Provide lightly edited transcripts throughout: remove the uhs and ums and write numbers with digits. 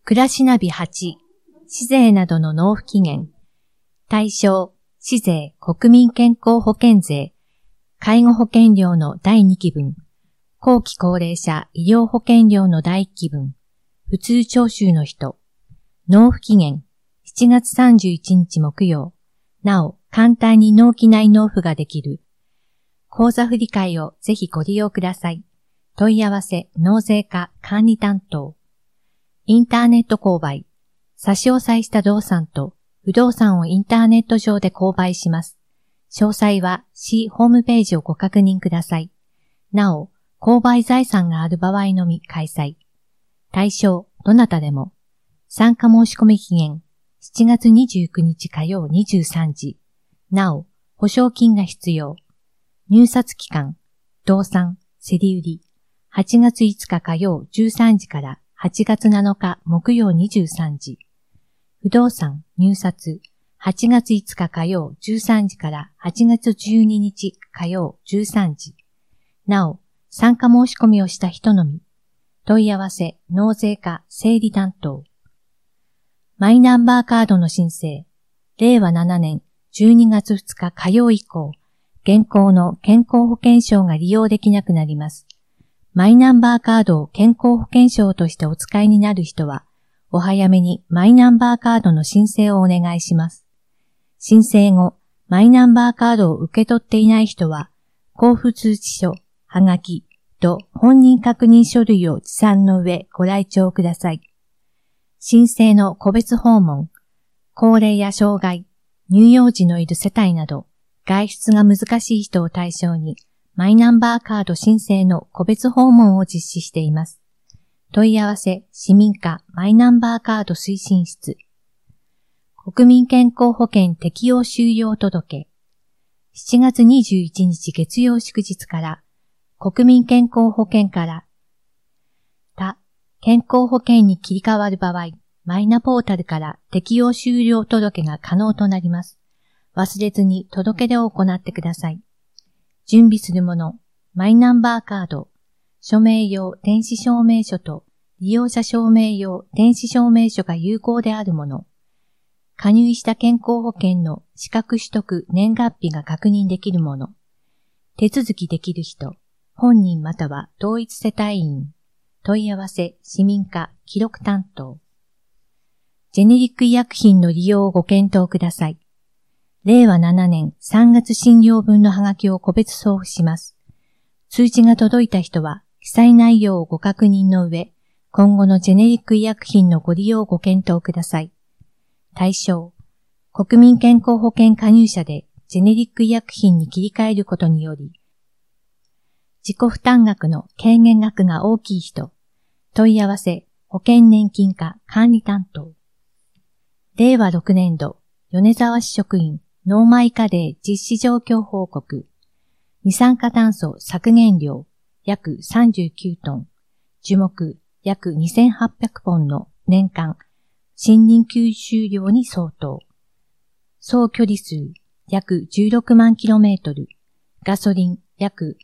暮らしナビ8、市税などの納付期限。対象、市税、国民健康保険税、介護保険料の第2期分、後期高齢者医療保険料の第1期分、普通徴収の人。納付期限、7月31日木曜。なお、簡単に納期内納付ができる。口座振替をぜひご利用ください。問い合わせ、納税課管理担当。インターネット購買。差し押さえした動産と不動産をインターネット上で購買します。詳細は市ホームページをご確認ください。なお、購買財産がある場合のみ開催。対象、どなたでも。参加申し込み期限、7月29日火曜23時。なお、保証金が必要。入札期間、動産、競り売り。8月5日火曜13時から8月7日木曜23時。不動産、入札、8月5日火曜13時から8月12日火曜13時。なお、参加申し込みをした人のみ。問い合わせ、納税課、整理担当。マイナンバーカードの申請。令和7年12月2日火曜以降、現行の健康保険証が利用できなくなります。マイナンバーカードを健康保険証としてお使いになる人は、お早めにマイナンバーカードの申請をお願いします。申請後、マイナンバーカードを受け取っていない人は、交付通知書、はがきと本人確認書類を持参の上ご来庁ください。申請の個別訪問、高齢や障害、乳幼児のいる世帯など、外出が難しい人を対象に、マイナンバーカード申請の個別訪問を実施しています。問い合わせ、市民課マイナンバーカード推進室。国民健康保険適用終了届。7月21日月曜祝日から、国民健康保険から他健康保険に切り替わる場合、マイナポータルから適用終了届が可能となります。忘れずに届け出を行ってください。準備するもの、マイナンバーカード、署名用電子証明書と利用者証明用電子証明書が有効であるもの、加入した健康保険の資格取得年月日が確認できるもの、手続きできる人、本人または同一世帯員、問い合わせ、市民課、記録担当。ジェネリック医薬品の利用をご検討ください。令和7年3月診療分のハガキを個別送付します。通知が届いた人は、記載内容をご確認の上、今後のジェネリック医薬品のご利用をご検討ください。対象、国民健康保険加入者でジェネリック医薬品に切り替えることにより、自己負担額の軽減額が大きい人、問い合わせ、保険年金課管理担当。令和6年度、米沢市職員、納米課税実施状況報告。二酸化炭素削減量、約39トン。樹木、約2800本の年間、森林吸収量に相当。総距離数、約16万 km。ガソリン、約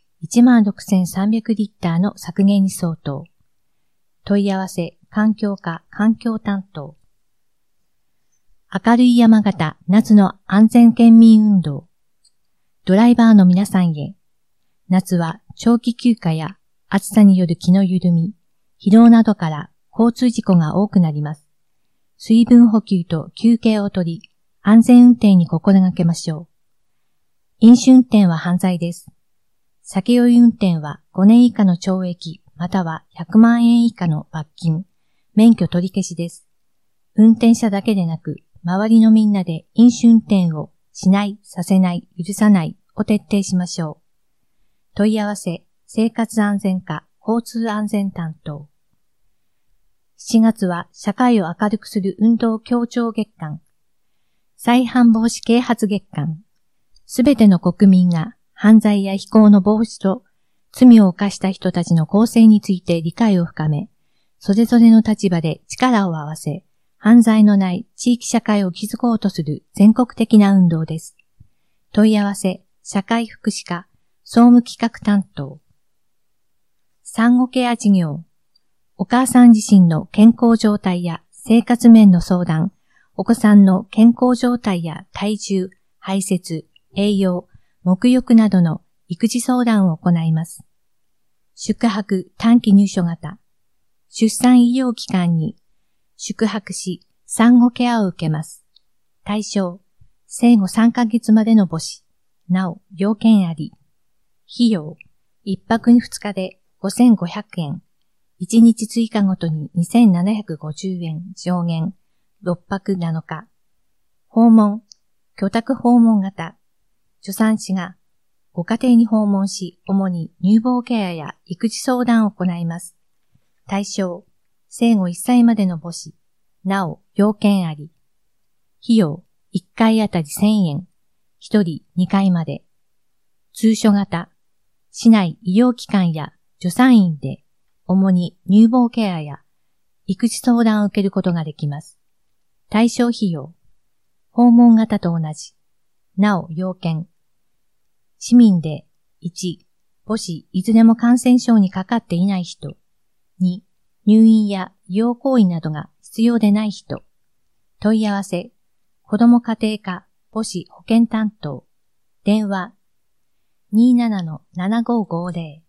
16,300 リッターの削減に相当。問い合わせ、環境課環境担当。明るい山形夏の安全県民運動。ドライバーの皆さんへ。夏は長期休暇や暑さによる気の緩み、疲労などから交通事故が多くなります。水分補給と休憩をとり、安全運転に心がけましょう。飲酒運転は犯罪です。酒酔い運転は5年以下の懲役または100万円以下の罰金、免許取り消しです。運転者だけでなく、周りのみんなで飲酒運転をしない、させない、許さないを徹底しましょう。問い合わせ、生活安全課、交通安全担当。7月は社会を明るくする運動協調月間。再犯防止啓発月間。すべての国民が犯罪や非行の防止と罪を犯した人たちの構成について理解を深め、それぞれの立場で力を合わせ、犯罪のない地域社会を築こうとする全国的な運動です。問い合わせ、社会福祉課、総務企画担当。産後ケア事業。お母さん自身の健康状態や生活面の相談、お子さんの健康状態や体重、排泄、栄養、沐浴などの育児相談を行います。宿泊短期入所型、出産医療機関に宿泊し産後ケアを受けます。対象、生後3ヶ月までの母子、なお要件あり。費用、1泊2日で5500円、1日追加ごとに2750円上限、6泊7日。訪問、居宅訪問型、助産師がご家庭に訪問し、主に乳房ケアや育児相談を行います。対象、生後1歳までの母子、なお要件あり。費用、1回あたり1000円、1人2回まで。通所型、市内医療機関や助産院で、主に乳房ケアや育児相談を受けることができます。対象費用、訪問型と同じ。なお要件。市民で1、母子いずれも感染症にかかっていない人。2、入院や医療行為などが必要でない人。問い合わせ、子ども家庭科母子保健担当。電話 27-7550